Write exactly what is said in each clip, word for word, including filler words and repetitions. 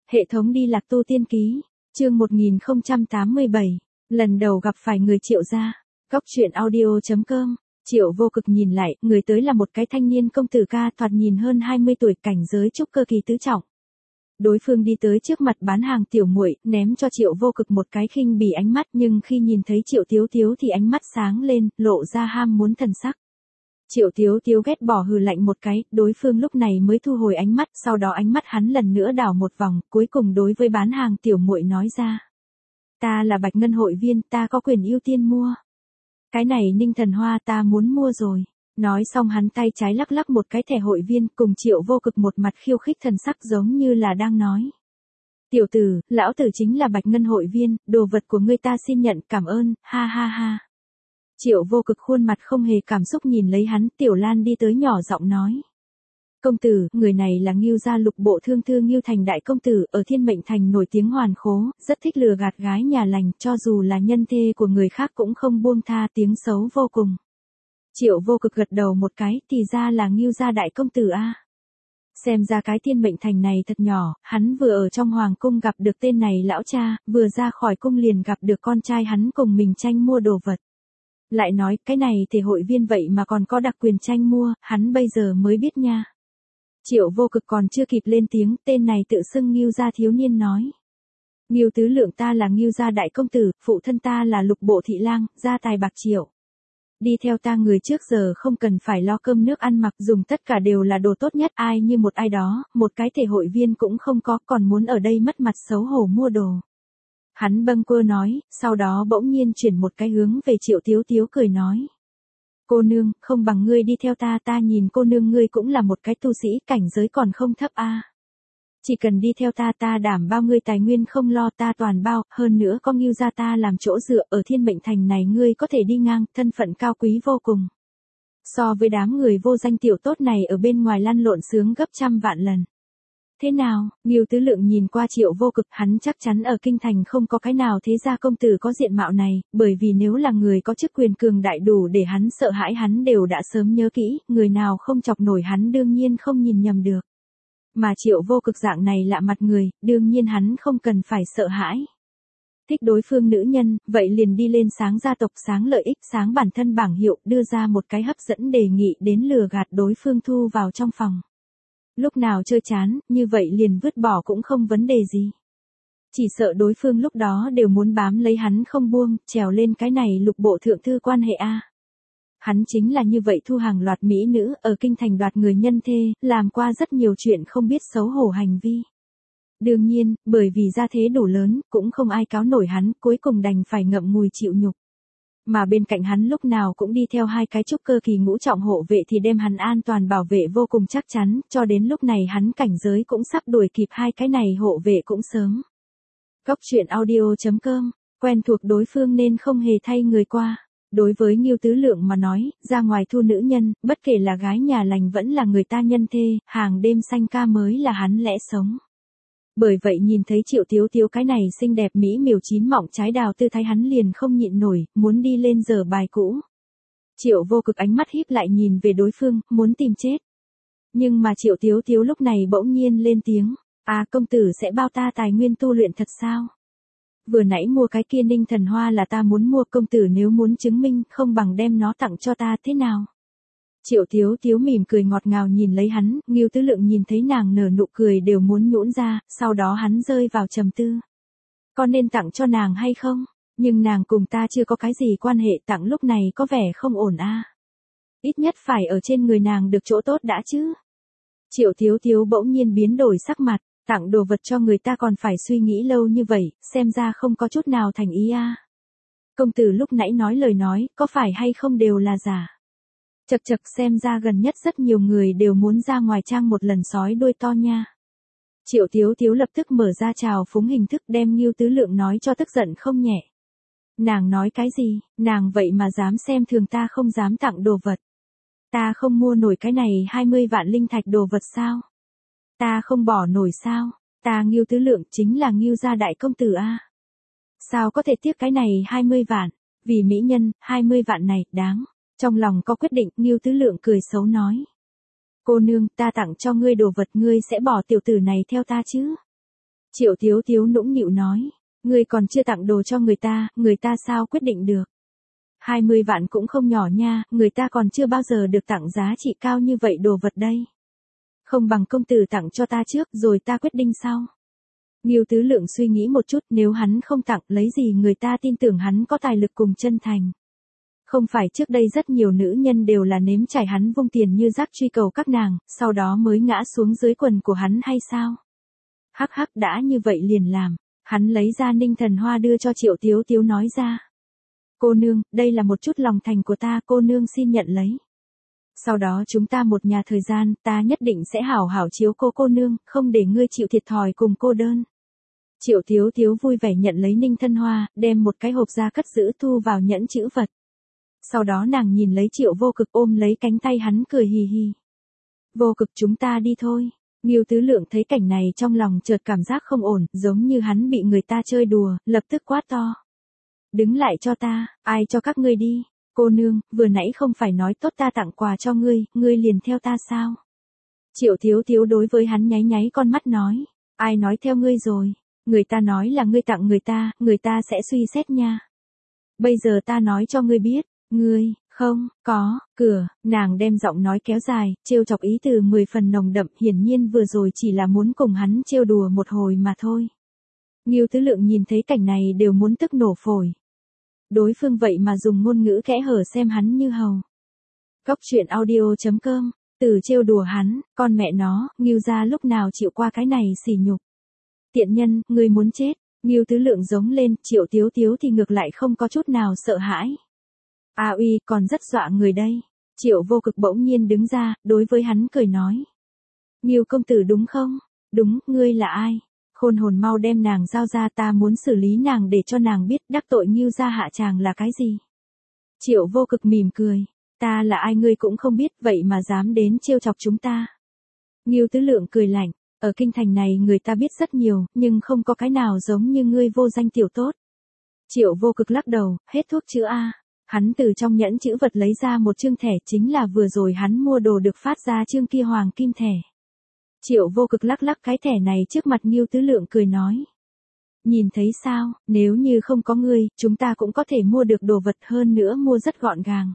Hệ thống đi lạc tu tiên ký, chương một nghìn không trăm tám mươi bảy, lần đầu gặp phải người Triệu gia, góc truyện audio chấm com. Triệu Vô Cực nhìn lại, người tới là một cái thanh niên công tử ca thoạt nhìn hơn hai mươi tuổi, cảnh giới trúc cơ kỳ tứ trọng. Đối phương đi tới trước mặt bán hàng tiểu muội, ném cho Triệu Vô Cực một cái khinh bỉ ánh mắt, nhưng khi nhìn thấy Triệu Tiếu Tiếu thì ánh mắt sáng lên, lộ ra ham muốn thần sắc. Triệu Tiếu Tiếu ghét bỏ hừ lạnh một cái, đối phương lúc này mới thu hồi ánh mắt, sau đó ánh mắt hắn lần nữa đảo một vòng, cuối cùng đối với bán hàng tiểu muội nói ra. Ta là Bạch Ngân hội viên, ta có quyền ưu tiên mua. Cái này Ninh Thần Hoa ta muốn mua rồi. Nói xong hắn tay trái lắc lắc một cái thẻ hội viên, cùng Triệu Vô Cực một mặt khiêu khích thần sắc giống như là đang nói. Tiểu tử, lão tử chính là Bạch Ngân hội viên, đồ vật của ngươi ta xin nhận, cảm ơn, ha ha ha. Triệu Vô Cực khuôn mặt không hề cảm xúc nhìn lấy hắn, Tiểu Lan đi tới nhỏ giọng nói. Công tử, người này là Ngưu gia Lục Bộ Thương Thư Ngưu Thành đại công tử, ở Thiên Mệnh Thành nổi tiếng hoàn khố, rất thích lừa gạt gái nhà lành, cho dù là nhân thê của người khác cũng không buông tha, tiếng xấu vô cùng. Triệu Vô Cực gật đầu một cái, thì ra là Ngưu gia đại công tử a. Xem ra cái Thiên Mệnh Thành này thật nhỏ, hắn vừa ở trong hoàng cung gặp được tên này lão cha, vừa ra khỏi cung liền gặp được con trai hắn cùng mình tranh mua đồ vật. Lại nói, cái này thì hội viên vậy mà còn có đặc quyền tranh mua, hắn bây giờ mới biết nha. Triệu Vô Cực còn chưa kịp lên tiếng, tên này tự xưng Ngưu gia thiếu niên nói. Ngưu tứ lượng ta là Ngưu gia đại công tử, phụ thân ta là Lục Bộ thị lang, gia tài bạc triệu. Đi theo ta người trước giờ không cần phải lo cơm nước ăn mặc, dùng tất cả đều là đồ tốt nhất, ai như một ai đó, một cái thể hội viên cũng không có, còn muốn ở đây mất mặt xấu hổ mua đồ. Hắn bâng quơ nói, sau đó bỗng nhiên chuyển một cái hướng về Triệu Tiếu Tiếu cười nói. Cô nương, không bằng ngươi đi theo ta, ta nhìn cô nương ngươi cũng là một cái tu sĩ, cảnh giới còn không thấp a. Chỉ cần đi theo ta, ta đảm bao ngươi tài nguyên không lo, ta toàn bao, hơn nữa có Ngưu gia ta làm chỗ dựa, ở Thiên Mệnh Thành này ngươi có thể đi ngang, thân phận cao quý vô cùng. So với đám người vô danh tiểu tốt này ở bên ngoài lăn lộn sướng gấp trăm vạn lần. Thế nào, Ngưu tứ lượng nhìn qua Triệu Vô Cực, hắn chắc chắn ở kinh thành không có cái nào thế gia công tử có diện mạo này, bởi vì nếu là người có chức quyền cường đại đủ để hắn sợ hãi hắn đều đã sớm nhớ kỹ, người nào không chọc nổi hắn đương nhiên không nhìn nhầm được. Mà Triệu Vô Cực dạng này lạ mặt người, đương nhiên hắn không cần phải sợ hãi. Thích đối phương nữ nhân, vậy liền đi lên sáng gia tộc, sáng lợi ích, sáng bản thân bảng hiệu, đưa ra một cái hấp dẫn đề nghị đến lừa gạt đối phương thu vào trong phòng. Lúc nào chơi chán, như vậy liền vứt bỏ cũng không vấn đề gì. Chỉ sợ đối phương lúc đó đều muốn bám lấy hắn không buông, trèo lên cái này Lục Bộ thượng thư quan hệ a. Hắn chính là như vậy thu hàng loạt mỹ nữ, ở kinh thành đoạt người nhân thê, làm qua rất nhiều chuyện không biết xấu hổ hành vi. Đương nhiên, bởi vì gia thế đủ lớn, cũng không ai cáo nổi hắn, cuối cùng đành phải ngậm ngùi chịu nhục. Mà bên cạnh hắn lúc nào cũng đi theo hai cái trúc cơ kỳ ngũ trọng hộ vệ thì đem hắn an toàn bảo vệ vô cùng chắc chắn, cho đến lúc này hắn cảnh giới cũng sắp đuổi kịp hai cái này hộ vệ cũng sớm. Góc truyện audio chấm com, quen thuộc đối phương nên không hề thay người qua. Đối với Ngưu tứ lượng mà nói, ra ngoài thu nữ nhân, bất kể là gái nhà lành vẫn là người ta nhân thê, hàng đêm xanh ca mới là hắn lẽ sống. Bởi vậy nhìn thấy Triệu Tiếu Tiếu cái này xinh đẹp mỹ miều chín mọng trái đào tư thái hắn liền không nhịn nổi, muốn đi lên giở bài cũ. Triệu Vô Cực ánh mắt híp lại nhìn về đối phương, muốn tìm chết. Nhưng mà Triệu Tiếu Tiếu lúc này bỗng nhiên lên tiếng, à công tử sẽ bao ta tài nguyên tu luyện thật sao? Vừa nãy mua cái kia Ninh Thần Hoa là ta muốn mua, công tử nếu muốn chứng minh không bằng đem nó tặng cho ta thế nào? Triệu Tiếu Tiếu mỉm cười ngọt ngào nhìn lấy hắn, Ngưu tứ lượng nhìn thấy nàng nở nụ cười đều muốn nhũn ra, sau đó hắn rơi vào trầm tư. Có nên tặng cho nàng hay không? Nhưng nàng cùng ta chưa có cái gì quan hệ, tặng lúc này có vẻ không ổn a. Ít nhất phải ở trên người nàng được chỗ tốt đã chứ. Triệu Tiếu Tiếu bỗng nhiên biến đổi sắc mặt, tặng đồ vật cho người ta còn phải suy nghĩ lâu như vậy, xem ra không có chút nào thành ý a. Công tử lúc nãy nói lời nói, có phải hay không đều là giả. Chật chật xem ra gần nhất rất nhiều người đều muốn ra ngoài trang một lần sói đuôi to nha. Triệu Tiếu Tiếu lập tức mở ra trào phúng hình thức đem Ngưu tứ lượng nói cho tức giận không nhẹ. Nàng nói cái gì, nàng vậy mà dám xem thường ta không dám tặng đồ vật. Ta không mua nổi cái này hai mươi vạn linh thạch đồ vật sao? Ta không bỏ nổi sao? Ta Ngưu tứ lượng chính là Ngưu gia đại công tử a. Sao có thể tiếc cái này hai mươi vạn, vì mỹ nhân, hai mươi vạn này, đáng. Trong lòng có quyết định, Ngưu tứ lượng cười xấu nói. Cô nương, ta tặng cho ngươi đồ vật, ngươi sẽ bỏ tiểu tử này theo ta chứ? Triệu Tiếu Tiếu nũng nịu nói, ngươi còn chưa tặng đồ cho người ta, người ta sao quyết định được. hai mươi vạn cũng không nhỏ nha, người ta còn chưa bao giờ được tặng giá trị cao như vậy đồ vật đây. Không bằng công tử tặng cho ta trước rồi ta quyết định sau. Ngưu Tứ Lượng suy nghĩ một chút, nếu hắn không tặng lấy gì người ta tin tưởng hắn có tài lực cùng chân thành. Không phải trước đây rất nhiều nữ nhân đều là nếm trải hắn vung tiền như rác truy cầu các nàng, sau đó mới ngã xuống dưới quần của hắn hay sao? Hắc hắc, đã như vậy liền làm. Hắn lấy ra Ninh Thần Hoa đưa cho Triệu Tiếu Tiếu nói ra. Cô nương, đây là một chút lòng thành của ta, cô nương xin nhận lấy. Sau đó chúng ta một nhà thời gian, ta nhất định sẽ hảo hảo chiếu cô cô nương, không để ngươi chịu thiệt thòi cùng cô đơn. Triệu Tiếu Tiếu vui vẻ nhận lấy Ninh Thân Hoa, đem một cái hộp ra cất giữ thu vào nhẫn chữ vật. Sau đó nàng nhìn lấy Triệu Vô Cực ôm lấy cánh tay hắn cười hì hì. Vô Cực, chúng ta đi thôi. Ngưu Tứ Lượng thấy cảnh này trong lòng chợt cảm giác không ổn, giống như hắn bị người ta chơi đùa, lập tức quát to. Đứng lại cho ta, ai cho các ngươi đi? Cô nương, vừa nãy không phải nói tốt ta tặng quà cho ngươi, ngươi liền theo ta sao? Triệu Tiếu Tiếu đối với hắn nháy nháy con mắt nói, ai nói theo ngươi rồi? Người ta nói là ngươi tặng người ta, người ta sẽ suy xét nha. Bây giờ ta nói cho ngươi biết, ngươi, không, có, cửa, nàng đem giọng nói kéo dài, trêu chọc ý từ mười phần nồng đậm, hiển nhiên vừa rồi chỉ là muốn cùng hắn trêu đùa một hồi mà thôi. Ngưu Tứ Lượng nhìn thấy cảnh này đều muốn tức nổ phổi. Đối phương vậy mà dùng ngôn ngữ kẽ hở xem hắn như hầu. Cóc truyện audio chấm com, từ trêu đùa hắn, con mẹ nó, Ngưu gia lúc nào chịu qua cái này xỉ nhục. Tiện nhân, ngươi muốn chết. Ngưu Tứ Lượng giống lên, Triệu Tiếu Tiếu thì ngược lại không có chút nào sợ hãi. A uy, còn rất dọa người đây. Triệu Vô Cực bỗng nhiên đứng ra, đối với hắn cười nói. Ngưu công tử đúng không? Đúng, ngươi là ai? Khôn hồn, mau đem nàng giao ra, ta muốn xử lý nàng để cho nàng biết đắc tội Ngưu gia hạ tràng là cái gì. Triệu Vô Cực mỉm cười. Ta là ai ngươi cũng không biết, vậy mà dám đến trêu chọc chúng ta. Ngưu Tứ Lượng cười lạnh. Ở kinh thành này người ta biết rất nhiều, nhưng không có cái nào giống như ngươi vô danh tiểu tốt. Triệu Vô Cực lắc đầu, hết thuốc chữa A. Hắn từ trong nhẫn chữ vật lấy ra một chương thẻ, chính là vừa rồi hắn mua đồ được phát ra chương kia hoàng kim thẻ. Triệu Vô Cực lắc lắc cái thẻ này trước mặt Ngưu Tứ Lượng cười nói. Nhìn thấy sao, nếu như không có ngươi, chúng ta cũng có thể mua được đồ vật, hơn nữa mua rất gọn gàng.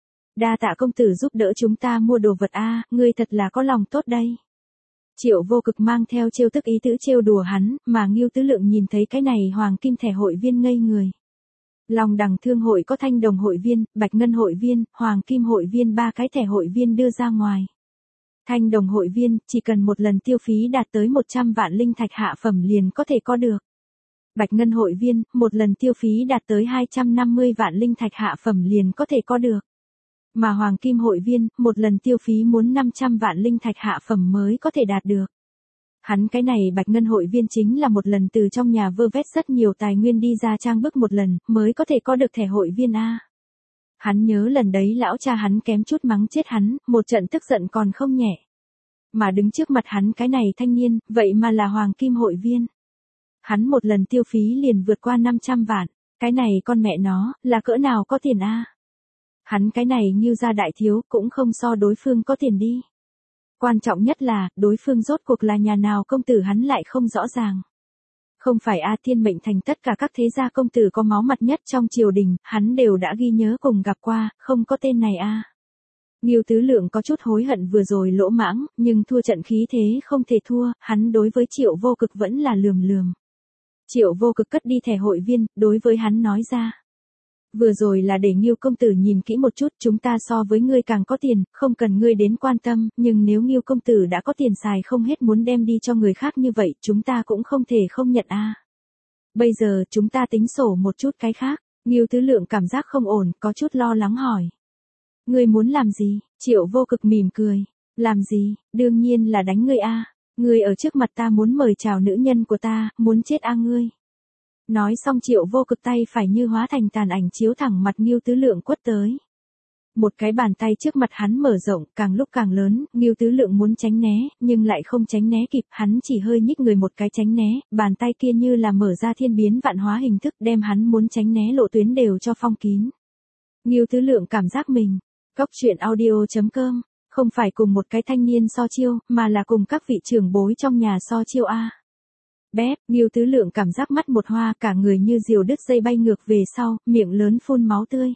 Đa tạ công tử giúp đỡ chúng ta mua đồ vật A, ngươi thật là có lòng tốt đây. Triệu Vô Cực mang theo trêu tức ý tứ trêu đùa hắn, mà Ngưu Tứ Lượng nhìn thấy cái này hoàng kim thẻ hội viên ngây người. Long Đằng Thương hội có thanh đồng hội viên, bạch ngân hội viên, hoàng kim hội viên, ba cái thẻ hội viên đưa ra ngoài. Thanh đồng hội viên, chỉ cần một lần tiêu phí đạt tới một trăm vạn linh thạch hạ phẩm liền có thể có được. Bạch ngân hội viên, một lần tiêu phí đạt tới hai trăm năm mươi vạn linh thạch hạ phẩm liền có thể có được. Mà hoàng kim hội viên, một lần tiêu phí muốn năm trăm vạn linh thạch hạ phẩm mới có thể đạt được. Hắn cái này bạch ngân hội viên chính là một lần từ trong nhà vơ vét rất nhiều tài nguyên đi ra trang bức một lần, mới có thể có được thẻ hội viên A. Hắn nhớ lần đấy lão cha hắn kém chút mắng chết hắn, một trận tức giận còn không nhẹ. Mà đứng trước mặt hắn cái này thanh niên, vậy mà là hoàng kim hội viên. Hắn một lần tiêu phí liền vượt qua năm trăm vạn, cái này con mẹ nó, là cỡ nào có tiền A. Hắn cái này Ngưu gia đại thiếu cũng không so đối phương có tiền đi. Quan trọng nhất là, đối phương rốt cuộc là nhà nào công tử hắn lại không rõ ràng. Không phải A Thiên Mệnh Thành tất cả các thế gia công tử có máu mặt nhất trong triều đình, hắn đều đã ghi nhớ cùng gặp qua, không có tên này A. Ngưu Tứ Lượng có chút hối hận vừa rồi lỗ mãng, nhưng thua trận khí thế không thể thua, hắn đối với Triệu Vô Cực vẫn là lườm lườm. Triệu Vô Cực cất đi thẻ hội viên, đối với hắn nói ra. Vừa rồi là để Ngưu công tử nhìn kỹ một chút, chúng ta so với ngươi càng có tiền, không cần ngươi đến quan tâm, nhưng nếu Ngưu công tử đã có tiền xài không hết muốn đem đi cho người khác như vậy, chúng ta cũng không thể không nhận a. Bây giờ chúng ta tính sổ một chút cái khác. Ngưu Tứ Lượng cảm giác không ổn, có chút lo lắng hỏi. Ngươi muốn làm gì? Triệu Vô Cực mỉm cười. Làm gì? Đương nhiên là đánh ngươi a. Ngươi ở trước mặt ta muốn mời chào nữ nhân của ta, muốn chết a ngươi. Nói xong Triệu Vô Cực tay phải như hóa thành tàn ảnh chiếu thẳng mặt Ngưu Tứ Lượng quất tới. Một cái bàn tay trước mặt hắn mở rộng, càng lúc càng lớn, Ngưu Tứ Lượng muốn tránh né, nhưng lại không tránh né kịp, hắn chỉ hơi nhích người một cái tránh né, bàn tay kia như là mở ra thiên biến vạn hóa hình thức đem hắn muốn tránh né lộ tuyến đều cho phong kín. Ngưu Tứ Lượng cảm giác mình, cóc truyện audio chấm com, không phải cùng một cái thanh niên so chiêu, mà là cùng các vị trưởng bối trong nhà so chiêu a. Bép, Ngưu Tứ Lượng cảm giác mắt một hoa, cả người như diều đứt dây bay ngược về sau, miệng lớn phun máu tươi.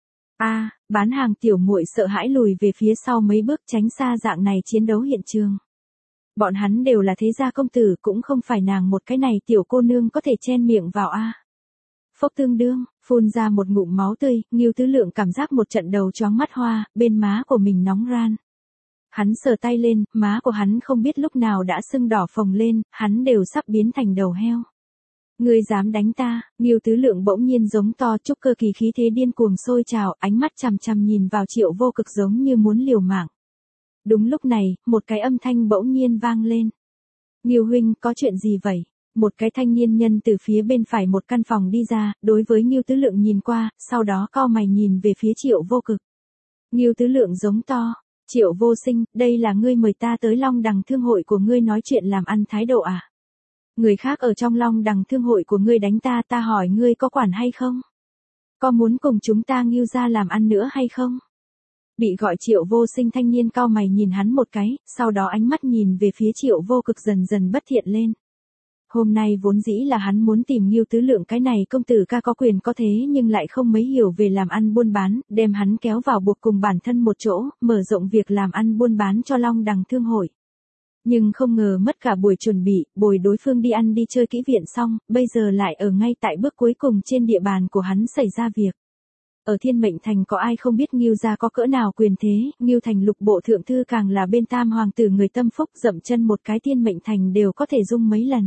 A, bán hàng tiểu muội sợ hãi lùi về phía sau mấy bước tránh xa dạng này chiến đấu hiện trường. Bọn hắn đều là thế gia công tử, cũng không phải nàng một cái này tiểu cô nương có thể chen miệng vào a. Phốc tương đương, phun ra một ngụm máu tươi, Ngưu Tứ Lượng cảm giác một trận đầu choáng mắt hoa, bên má của mình nóng ran. Hắn sờ tay lên, má của hắn không biết lúc nào đã sưng đỏ phồng lên, hắn đều sắp biến thành đầu heo. Ngươi dám đánh ta? Ngưu Tứ Lượng bỗng nhiên giống to, trúc cơ kỳ khí thế điên cuồng sôi trào, ánh mắt chằm chằm nhìn vào Triệu Vô Cực giống như muốn liều mạng. Đúng lúc này, một cái âm thanh bỗng nhiên vang lên. Ngưu huynh, có chuyện gì vậy? Một cái thanh niên nhân từ phía bên phải một căn phòng đi ra, đối với Ngưu Tứ Lượng nhìn qua, sau đó cau mày nhìn về phía Triệu Vô Cực. Ngưu Tứ Lượng giống to, Triệu Vô Sinh, đây là ngươi mời ta tới Long Đằng Thương hội của ngươi nói chuyện làm ăn thái độ à? Người khác ở trong Long Đằng Thương hội của ngươi đánh ta, ta hỏi ngươi có quản hay không? Có muốn cùng chúng ta Ngưu gia làm ăn nữa hay không? Bị gọi Triệu Vô Sinh thanh niên cau mày nhìn hắn một cái, sau đó ánh mắt nhìn về phía Triệu Vô Cực dần dần bất thiện lên. Hôm nay vốn dĩ là hắn muốn tìm Ngưu Tứ Lượng cái này công tử ca có quyền có thế nhưng lại không mấy hiểu về làm ăn buôn bán, đem hắn kéo vào buộc cùng bản thân một chỗ, mở rộng việc làm ăn buôn bán cho Long Đằng Thương hội. Nhưng không ngờ mất cả buổi chuẩn bị, bồi đối phương đi ăn đi chơi kỹ viện xong, bây giờ lại ở ngay tại bước cuối cùng trên địa bàn của hắn xảy ra việc. Ở Thiên Mệnh Thành có ai không biết Ngưu gia có cỡ nào quyền thế, Ngưu Thành lục bộ thượng thư càng là bên tam hoàng tử người tâm phúc, dậm chân một cái Thiên Mệnh Thành đều có thể rung mấy lần.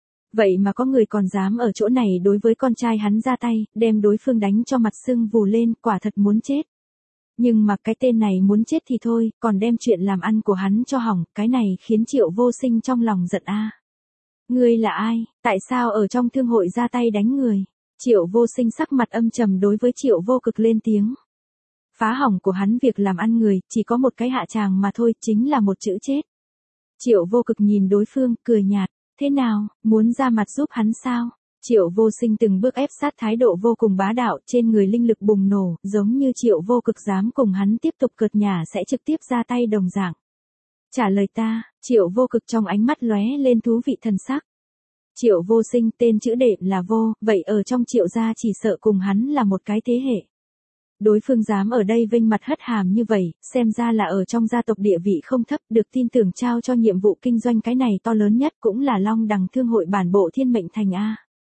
Vậy mà có người còn dám ở chỗ này đối với con trai hắn ra tay, đem đối phương đánh cho mặt sưng vù lên, quả thật muốn chết. Nhưng mà cái tên này muốn chết thì thôi, còn đem chuyện làm ăn của hắn cho hỏng, cái này khiến Triệu Vô Sinh trong lòng giận a. Ngươi là ai, tại sao ở trong thương hội ra tay đánh người? Triệu Vô Sinh sắc mặt âm trầm đối với Triệu Vô Cực lên tiếng. Phá hỏng của hắn việc làm ăn người, chỉ có một cái hạ tràng mà thôi, chính là một chữ chết. Triệu Vô Cực nhìn đối phương, cười nhạt, thế nào, muốn ra mặt giúp hắn sao? Triệu Vô Sinh từng bước ép sát thái độ vô cùng bá đạo, trên người linh lực bùng nổ, giống như Triệu Vô Cực dám cùng hắn tiếp tục cợt nhả sẽ trực tiếp ra tay đồng dạng. Trả lời ta, Triệu Vô Cực trong ánh mắt lóe lên thú vị thần sắc. Triệu Vô Sinh tên chữ đệm là vô, vậy ở trong Triệu gia chỉ sợ cùng hắn là một cái thế hệ. Đối phương dám ở đây vênh mặt hất hàm như vậy, xem ra là ở trong gia tộc địa vị không thấp, được tin tưởng trao cho nhiệm vụ kinh doanh cái này to lớn nhất cũng là Long Đằng Thương hội bản bộ Thiên Mệnh Thành A.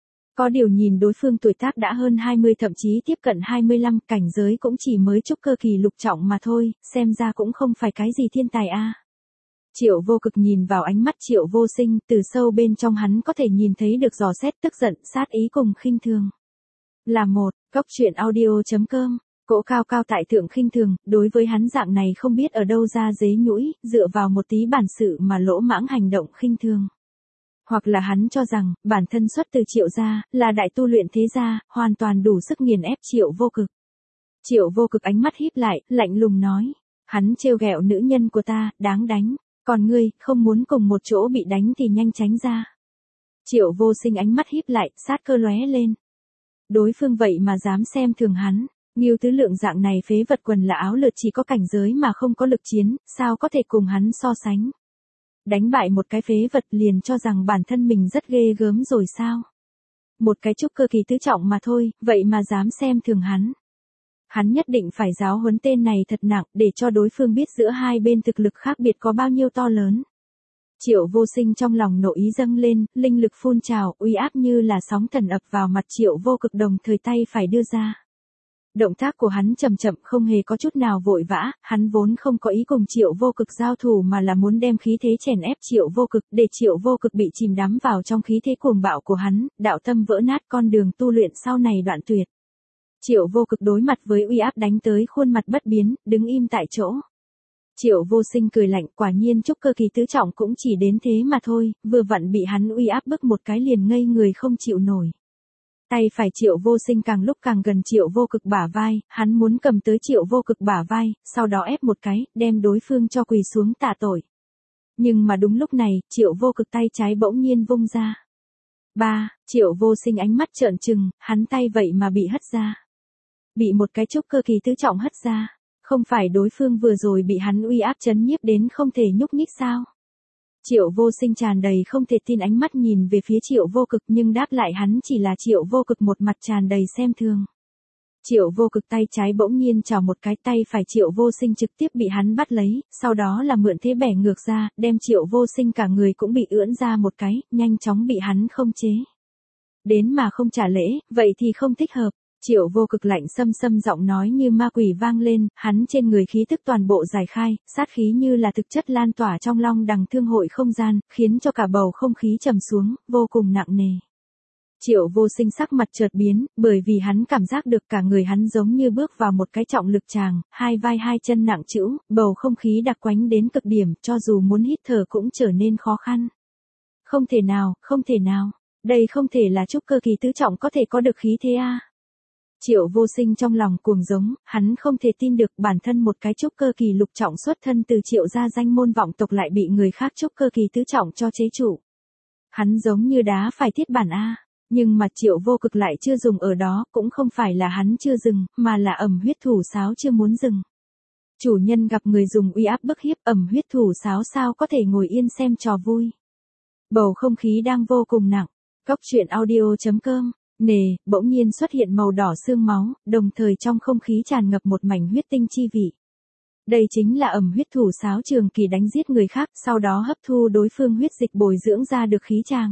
Có điều nhìn đối phương tuổi tác đã hơn hai mươi thậm chí tiếp cận hai mươi lăm, cảnh giới cũng chỉ mới trúc cơ kỳ lục trọng mà thôi, xem ra cũng không phải cái gì thiên tài A. Triệu Vô Cực nhìn vào ánh mắt Triệu Vô Sinh, từ sâu bên trong hắn có thể nhìn thấy được dò xét tức giận, sát ý cùng khinh thường. Là một, góc truyện audio chấm com. Cỗ cao cao tại thượng khinh thường, đối với hắn dạng này không biết ở đâu ra dế nhũi, dựa vào một tí bản sự mà lỗ mãng hành động khinh thường. Hoặc là hắn cho rằng, bản thân xuất từ Triệu gia, là đại tu luyện thế gia, hoàn toàn đủ sức nghiền ép Triệu Vô Cực. Triệu Vô Cực ánh mắt híp lại, lạnh lùng nói, hắn trêu ghẹo nữ nhân của ta, đáng đánh, còn ngươi, không muốn cùng một chỗ bị đánh thì nhanh tránh ra. Triệu Vô Sinh ánh mắt híp lại, sát cơ lóe lên. Đối phương vậy mà dám xem thường hắn. Ngưu Tứ Lượng dạng này phế vật quần là áo lượt chỉ có cảnh giới mà không có lực chiến, sao có thể cùng hắn so sánh. Đánh bại một cái phế vật liền cho rằng bản thân mình rất ghê gớm rồi sao. Một cái trúc cơ kỳ tứ trọng mà thôi, vậy mà dám xem thường hắn. Hắn nhất định phải giáo huấn tên này thật nặng để cho đối phương biết giữa hai bên thực lực khác biệt có bao nhiêu to lớn. Triệu Vô Sinh trong lòng nộ ý dâng lên, linh lực phun trào, uy áp như là sóng thần ập vào mặt Triệu Vô Cực đồng thời tay phải đưa ra. Động tác của hắn chậm chậm không hề có chút nào vội vã, hắn vốn không có ý cùng Triệu Vô Cực giao thủ mà là muốn đem khí thế chèn ép Triệu Vô Cực để Triệu Vô Cực bị chìm đắm vào trong khí thế cuồng bạo của hắn, đạo tâm vỡ nát con đường tu luyện sau này đoạn tuyệt. Triệu Vô Cực đối mặt với uy áp đánh tới khuôn mặt bất biến, đứng im tại chỗ. Triệu Vô Sinh cười lạnh, quả nhiên trúc cơ kỳ tứ trọng cũng chỉ đến thế mà thôi, vừa vặn bị hắn uy áp bức một cái liền ngây người không chịu nổi. Tay phải Triệu Vô Sinh càng lúc càng gần Triệu Vô Cực bả vai, hắn muốn cầm tới Triệu Vô Cực bả vai, sau đó ép một cái, đem đối phương cho quỳ xuống tạ tội. Nhưng mà đúng lúc này, Triệu Vô Cực tay trái bỗng nhiên vung ra. Ba, Triệu Vô Sinh ánh mắt trợn trừng, hắn tay vậy mà bị hất ra. Bị một cái trúc cơ kỳ tứ trọng hất ra. Không phải đối phương vừa rồi bị hắn uy áp chấn nhiếp đến không thể nhúc nhích sao? Triệu Vô Sinh tràn đầy không thể tin ánh mắt nhìn về phía Triệu Vô Cực, nhưng đáp lại hắn chỉ là Triệu Vô Cực một mặt tràn đầy xem thường. Triệu Vô Cực tay trái bỗng nhiên chảo một cái, tay phải Triệu Vô Sinh trực tiếp bị hắn bắt lấy, sau đó là mượn thế bẻ ngược ra, đem Triệu Vô Sinh cả người cũng bị ưỡn ra một cái, nhanh chóng bị hắn không chế. Đến mà không trả lễ, vậy thì không thích hợp. Triệu Vô Cực lạnh xâm xâm giọng nói như ma quỷ vang lên, hắn trên người khí tức toàn bộ giải khai, sát khí như là thực chất lan tỏa trong Long Đằng Thương Hội không gian, khiến cho cả bầu không khí trầm xuống, vô cùng nặng nề. Triệu Vô Sinh sắc mặt chợt biến, bởi vì hắn cảm giác được cả người hắn giống như bước vào một cái trọng lực tràng, hai vai hai chân nặng trĩu, bầu không khí đặc quánh đến cực điểm, cho dù muốn hít thở cũng trở nên khó khăn. Không thể nào, không thể nào, đây không thể là trúc cơ kỳ tứ trọng có thể có được khí thế a. Triệu Vô Sinh trong lòng cuồng giống, hắn không thể tin được bản thân một cái trúc cơ kỳ lục trọng xuất thân từ Triệu gia danh môn vọng tộc lại bị người khác trúc cơ kỳ tứ trọng cho chế trụ. Hắn giống như đá phải thiết bản a. Nhưng mà Triệu Vô Cực lại chưa dùng ở đó, cũng không phải là hắn chưa dừng, mà là ẩm huyết thủ sáo chưa muốn dừng. Chủ nhân gặp người dùng uy áp bức hiếp, ẩm huyết thủ sáo sao có thể ngồi yên xem trò vui. Bầu không khí đang vô cùng nặng. Góc truyện audio chấm com. Nề, bỗng nhiên xuất hiện màu đỏ xương máu, đồng thời trong không khí tràn ngập một mảnh huyết tinh chi vị. Đây chính là ẩm huyết thủ sáo trường kỳ đánh giết người khác, sau đó hấp thu đối phương huyết dịch bồi dưỡng ra được khí tràng.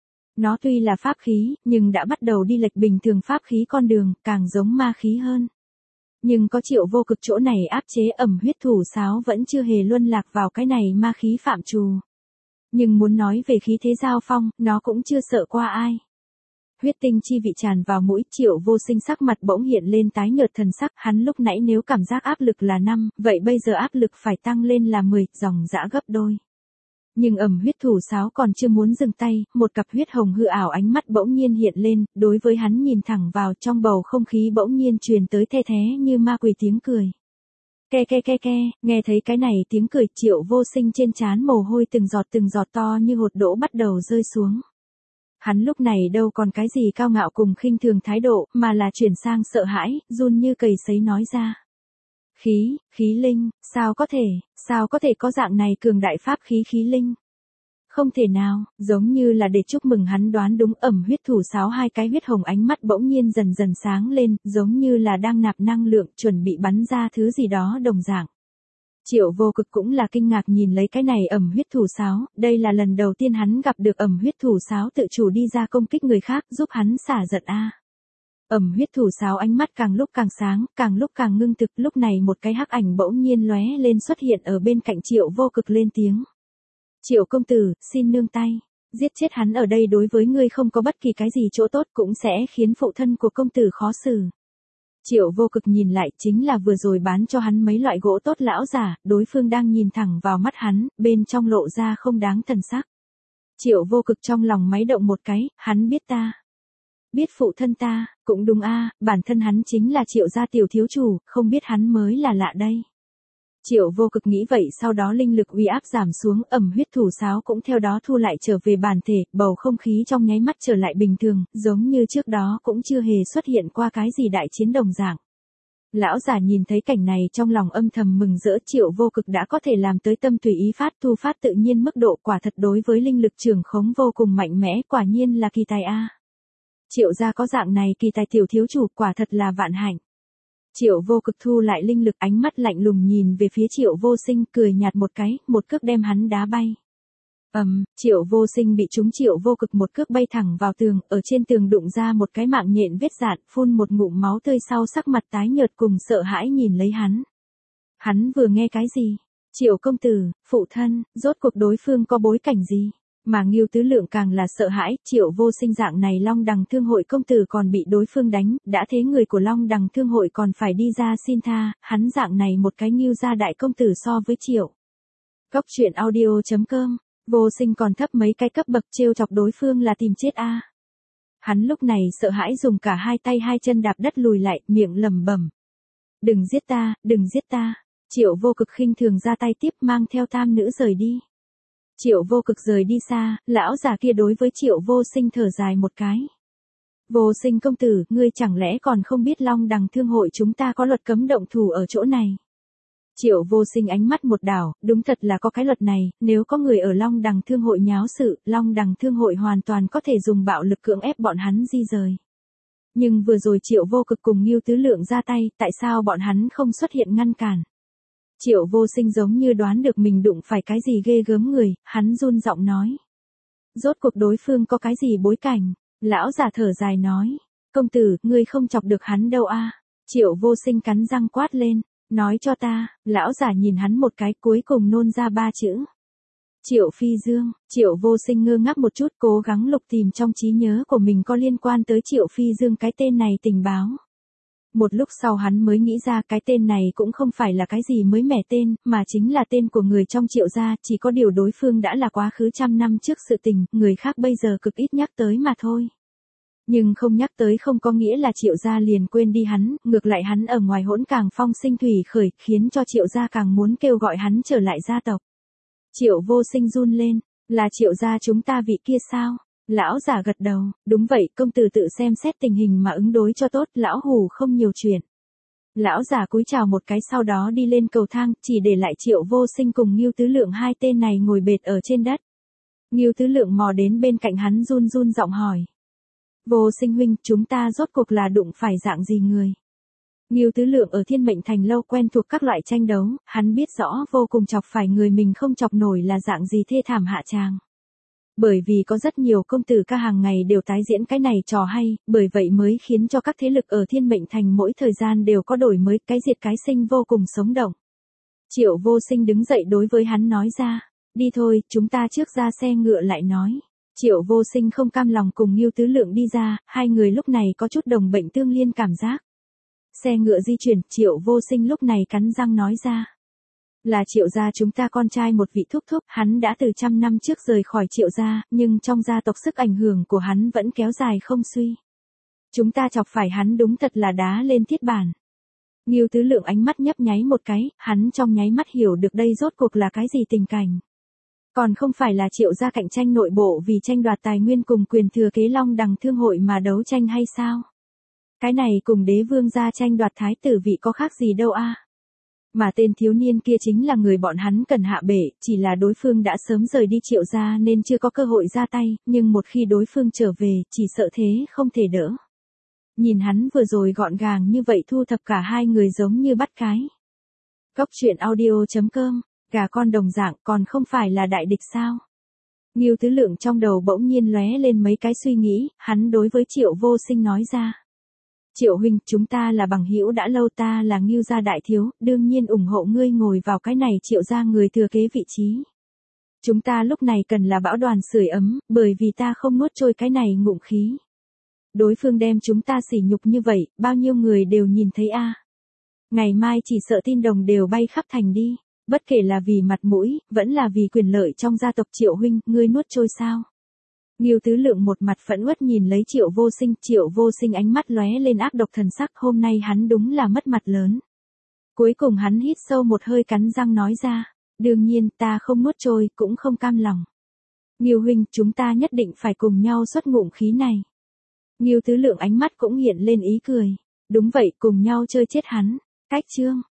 Nó tuy là pháp khí, nhưng đã bắt đầu đi lệch bình thường pháp khí con đường, càng giống ma khí hơn. Nhưng có Triệu Vô Cực chỗ này áp chế, ẩm huyết thủ sáo vẫn chưa hề luân lạc vào cái này ma khí phạm trù. Nhưng muốn nói về khí thế giao phong, nó cũng chưa sợ qua ai. Huyết tinh chi vị tràn vào mũi, Triệu Vô Sinh sắc mặt bỗng hiện lên tái nhợt thần sắc, hắn lúc nãy nếu cảm giác áp lực là năm, vậy bây giờ áp lực phải tăng lên là mười, dòng dã gấp đôi. Nhưng ẩm huyết thủ sáo còn chưa muốn dừng tay, một cặp huyết hồng hư ảo ánh mắt bỗng nhiên hiện lên, đối với hắn nhìn thẳng vào, trong bầu không khí bỗng nhiên truyền tới the thé như ma quỷ tiếng cười. Ke ke ke ke, nghe thấy cái này tiếng cười, Triệu Vô Sinh trên trán mồ hôi từng giọt từng giọt to như hột đỗ bắt đầu rơi xuống. Hắn lúc này đâu còn cái gì cao ngạo cùng khinh thường thái độ, mà là chuyển sang sợ hãi, run như cầy sấy nói ra. Khí, khí linh, sao có thể, sao có thể có dạng này cường đại pháp khí khí linh? Không thể nào, giống như là để chúc mừng hắn đoán đúng, ẩm huyết thủ sáo hai cái huyết hồng ánh mắt bỗng nhiên dần dần sáng lên, giống như là đang nạp năng lượng, chuẩn bị bắn ra thứ gì đó đồng dạng. Triệu Vô Cực cũng là kinh ngạc nhìn lấy cái này ẩm huyết thủ sáo, đây là lần đầu tiên hắn gặp được ẩm huyết thủ sáo tự chủ đi ra công kích người khác, giúp hắn xả giận a. Ẩm huyết thủ sáo ánh mắt càng lúc càng sáng, càng lúc càng ngưng thực, lúc này một cái hắc ảnh bỗng nhiên lóe lên xuất hiện ở bên cạnh Triệu Vô Cực lên tiếng. Triệu công tử, xin nương tay, giết chết hắn ở đây đối với ngươi không có bất kỳ cái gì chỗ tốt, cũng sẽ khiến phụ thân của công tử khó xử. Triệu Vô Cực nhìn lại, chính là vừa rồi bán cho hắn mấy loại gỗ tốt lão giả, đối phương đang nhìn thẳng vào mắt hắn, bên trong lộ ra không đáng thần sắc. Triệu Vô Cực trong lòng máy động một cái, hắn biết ta. Biết phụ thân ta, cũng đúng a, bản thân hắn chính là Triệu gia tiểu thiếu chủ, không biết hắn mới là lạ đây. Triệu Vô Cực nghĩ vậy, sau đó linh lực uy áp giảm xuống, ẩm huyết thủ sáo cũng theo đó thu lại trở về bản thể, bầu không khí trong nháy mắt trở lại bình thường, giống như trước đó cũng chưa hề xuất hiện qua cái gì đại chiến đồng dạng. Lão giả nhìn thấy cảnh này trong lòng âm thầm mừng rỡ, Triệu Vô Cực đã có thể làm tới tâm tùy ý phát thu phát tự nhiên mức độ, quả thật đối với linh lực trường khống vô cùng mạnh mẽ, quả nhiên là kỳ tài a. Triệu gia có dạng này kỳ tài tiểu thiếu chủ, quả thật là vạn hạnh. Triệu Vô Cực thu lại linh lực, ánh mắt lạnh lùng nhìn về phía Triệu Vô Sinh, cười nhạt một cái, một cước đem hắn đá bay. Ầm, um, Triệu Vô Sinh bị trúng Triệu Vô Cực một cước bay thẳng vào tường, ở trên tường đụng ra một cái mạng nhện vết dạn, phun một ngụm máu tươi, sau sắc mặt tái nhợt cùng sợ hãi nhìn lấy hắn. Hắn vừa nghe cái gì? Triệu công tử, phụ thân, rốt cuộc đối phương có bối cảnh gì? Mà Ngưu Tứ Lượng càng là sợ hãi, Triệu Vô Sinh dạng này Long Đằng Thương Hội công tử còn bị đối phương đánh, đã thế người của Long Đằng Thương Hội còn phải đi ra xin tha, hắn dạng này một cái Ngưu gia đại công tử so với Triệu. Góc truyện audio chấm com, Vô Sinh còn thấp mấy cái cấp bậc, trêu chọc đối phương là tìm chết a. Hắn lúc này sợ hãi dùng cả hai tay hai chân đạp đất lùi lại, miệng lẩm bẩm. Đừng giết ta, đừng giết ta. Triệu Vô Cực khinh thường ra tay tiếp, mang theo tam nữ rời đi. Triệu Vô Cực rời đi xa, lão già kia đối với Triệu Vô Sinh thở dài một cái. Vô Sinh công tử, ngươi chẳng lẽ còn không biết Long Đằng Thương Hội chúng ta có luật cấm động thủ ở chỗ này? Triệu Vô Sinh ánh mắt một đảo, đúng thật là có cái luật này, nếu có người ở Long Đằng Thương hội nháo sự, Long Đằng Thương hội hoàn toàn có thể dùng bạo lực cưỡng ép bọn hắn di rời. Nhưng vừa rồi Triệu Vô Cực cùng Ngưu Tứ Lượng ra tay, tại sao bọn hắn không xuất hiện ngăn cản? Triệu Vô Sinh giống như đoán được mình đụng phải cái gì ghê gớm người, hắn run giọng nói. Rốt cuộc đối phương có cái gì bối cảnh? Lão già thở dài nói. Công tử, ngươi không chọc được hắn đâu a. Triệu Vô Sinh cắn răng quát lên. Nói cho ta, lão già nhìn hắn một cái cuối cùng nôn ra ba chữ. Triệu Phi Dương. Triệu Vô Sinh ngơ ngác một chút cố gắng lục tìm trong trí nhớ của mình có liên quan tới Triệu Phi Dương cái tên này tình báo. Một lúc sau hắn mới nghĩ ra cái tên này cũng không phải là cái gì mới mẻ tên, mà chính là tên của người trong Triệu gia, chỉ có điều đối phương đã là quá khứ trăm năm trước sự tình, người khác bây giờ cực ít nhắc tới mà thôi. Nhưng không nhắc tới không có nghĩa là Triệu gia liền quên đi hắn, ngược lại hắn ở ngoài hỗn càng phong sinh thủy khởi, khiến cho Triệu gia càng muốn kêu gọi hắn trở lại gia tộc. Triệu Vô Sinh run lên, là Triệu gia chúng ta vị kia sao? Lão già gật đầu, đúng vậy, công tử tự xem xét tình hình mà ứng đối cho tốt, lão hù không nhiều chuyện. Lão già cúi chào một cái sau đó đi lên cầu thang, chỉ để lại Triệu Vô Sinh cùng Ngưu Tứ Lượng hai tên này ngồi bệt ở trên đất. Ngưu Tứ Lượng mò đến bên cạnh hắn run run giọng hỏi. Vô Sinh huynh, chúng ta rốt cuộc là đụng phải dạng gì người? Ngưu Tứ Lượng ở Thiên Mệnh Thành lâu quen thuộc các loại tranh đấu, hắn biết rõ vô cùng chọc phải người mình không chọc nổi là dạng gì thê thảm hạ tràng. Bởi vì có rất nhiều công tử ca hàng ngày đều tái diễn cái này trò hay, bởi vậy mới khiến cho các thế lực ở Thiên Mệnh Thành mỗi thời gian đều có đổi mới, cái diệt cái sinh vô cùng sống động. Triệu Vô Sinh đứng dậy đối với hắn nói ra, đi thôi, chúng ta trước ra xe ngựa lại nói. Triệu Vô Sinh không cam lòng cùng Ngưu Tứ Lượng đi ra, hai người lúc này có chút đồng bệnh tương liên cảm giác. Xe ngựa di chuyển, Triệu Vô Sinh lúc này cắn răng nói ra. Là Triệu gia chúng ta con trai một vị thúc thúc, hắn đã từ trăm năm trước rời khỏi Triệu gia, nhưng trong gia tộc sức ảnh hưởng của hắn vẫn kéo dài không suy. Chúng ta chọc phải hắn đúng thật là đá lên thiết bản. Ngưu Tứ Lượng ánh mắt nhấp nháy một cái, hắn trong nháy mắt hiểu được đây rốt cuộc là cái gì tình cảnh. Còn không phải là Triệu gia cạnh tranh nội bộ vì tranh đoạt tài nguyên cùng quyền thừa kế Long Đằng Thương hội mà đấu tranh hay sao? Cái này cùng đế vương gia tranh đoạt thái tử vị có khác gì đâu a. Mà tên thiếu niên kia chính là người bọn hắn cần hạ bể, chỉ là đối phương đã sớm rời đi Triệu gia nên chưa có cơ hội ra tay, nhưng một khi đối phương trở về, chỉ sợ thế không thể đỡ. Nhìn hắn vừa rồi gọn gàng như vậy thu thập cả hai người giống như bắt cái. Góc truyện audio chấm com, gà con đồng dạng còn không phải là đại địch sao? Ngưu Tứ Lượng trong đầu bỗng nhiên lóe lên mấy cái suy nghĩ, hắn đối với Triệu Vô Sinh nói ra. Triệu huynh, chúng ta là bằng hữu đã lâu, ta là Ngưu gia đại thiếu, đương nhiên ủng hộ ngươi ngồi vào cái này Triệu gia người thừa kế vị trí. Chúng ta lúc này cần là bão đoàn sưởi ấm, bởi vì ta không nuốt trôi cái này ngụm khí. Đối phương đem chúng ta sỉ nhục như vậy, bao nhiêu người đều nhìn thấy a. Ngày mai chỉ sợ tin đồng đều bay khắp thành đi, bất kể là vì mặt mũi, vẫn là vì quyền lợi trong gia tộc. Triệu huynh, ngươi nuốt trôi sao? Ngưu Tứ Lượng một mặt phẫn uất nhìn lấy Triệu Vô Sinh, Triệu Vô Sinh ánh mắt lóe lên ác độc thần sắc, hôm nay hắn đúng là mất mặt lớn. Cuối cùng hắn hít sâu một hơi cắn răng nói ra, đương nhiên ta không nuốt trôi, cũng không cam lòng. Ngưu huynh, chúng ta nhất định phải cùng nhau xuất ngụm khí này. Ngưu Tứ Lượng ánh mắt cũng hiện lên ý cười, đúng vậy, cùng nhau chơi chết hắn. Cách chương